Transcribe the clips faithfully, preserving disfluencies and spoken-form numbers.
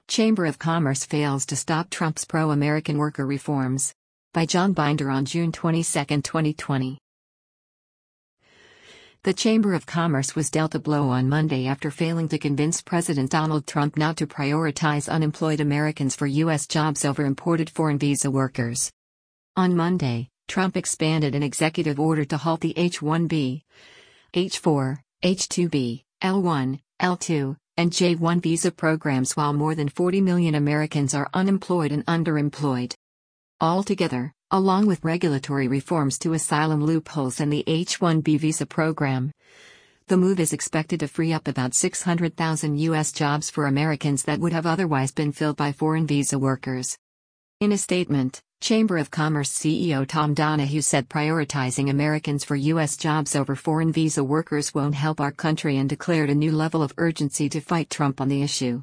Chamber of Commerce fails to stop Trump's pro-American worker reforms. By John Binder on June twenty-second, twenty twenty. The Chamber of Commerce was dealt a blow on Monday after failing to convince President Donald Trump not to prioritize unemployed Americans for U S jobs over imported foreign visa workers. On Monday, Trump expanded an executive order to halt the H one B, H four, H two B, L one, L two, and J one visa programs while more than forty million Americans are unemployed and underemployed. Altogether, along with regulatory reforms to asylum loopholes and the H one B visa program, the move is expected to free up about six hundred thousand U S jobs for Americans that would have otherwise been filled by foreign visa workers. In a statement, Chamber of Commerce C E O Tom Donahue said prioritizing Americans for U S jobs over foreign visa workers won't help our country and declared a new level of urgency to fight Trump on the issue.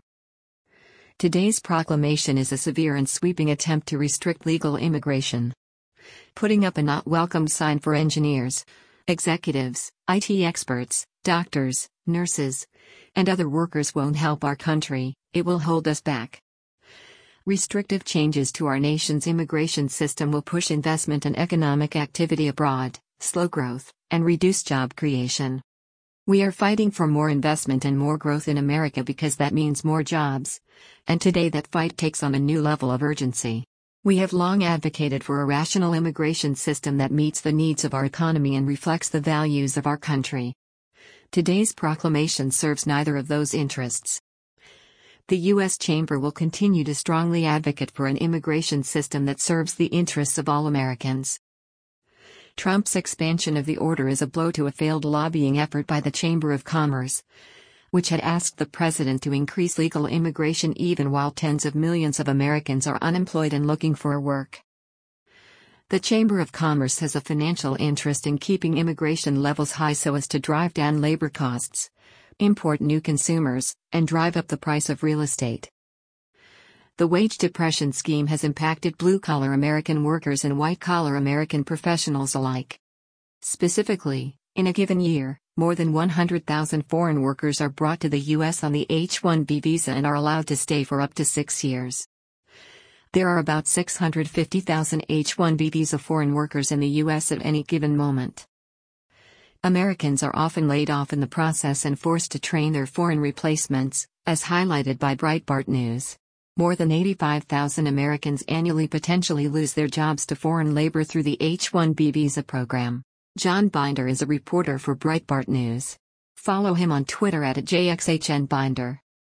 Today's proclamation is a severe and sweeping attempt to restrict legal immigration. Putting up a not welcome sign for engineers, executives, I T experts, doctors, nurses, and other workers won't help our country, it will hold us back. Restrictive changes to our nation's immigration system will push investment and economic activity abroad, slow growth, and reduce job creation. We are fighting for more investment and more growth in America because that means more jobs, and today that fight takes on a new level of urgency. We have long advocated for a rational immigration system that meets the needs of our economy and reflects the values of our country. Today's proclamation serves neither of those interests. The U S Chamber will continue to strongly advocate for an immigration system that serves the interests of all Americans. Trump's expansion of the order is a blow to a failed lobbying effort by the Chamber of Commerce, which had asked the president to increase legal immigration even while tens of millions of Americans are unemployed and looking for work. The Chamber of Commerce has a financial interest in keeping immigration levels high so as to drive down labor costs, import new consumers, and drive up the price of real estate. The wage depression scheme has impacted blue-collar American workers and white-collar American professionals alike. Specifically, in a given year, more than one hundred thousand foreign workers are brought to the U S on the H one B visa and are allowed to stay for up to six years. There are about six hundred fifty thousand H one B visa foreign workers in the U S at any given moment. Americans are often laid off in the process and forced to train their foreign replacements, as highlighted by Breitbart News. More than eighty-five thousand Americans annually potentially lose their jobs to foreign labor through the H one B visa program. John Binder is a reporter for Breitbart News. Follow him on Twitter at J X H N Binder.